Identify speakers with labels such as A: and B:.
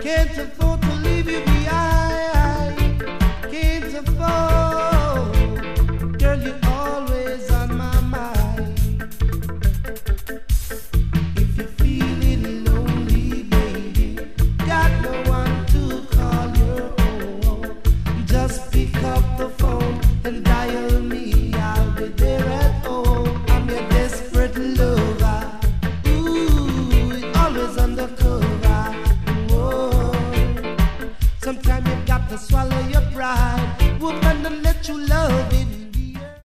A: Can't afford to leave you behind. Can't afford. Girl, you're always on my mind. If you're feeling lonely, baby, got no one to call your own, just pick up the phone and dial me. I'll be there at home. I'm your desperate lover. Ooh, always undercover. Whoa. Sometimes you got to swallow your pride, woman, and let you love.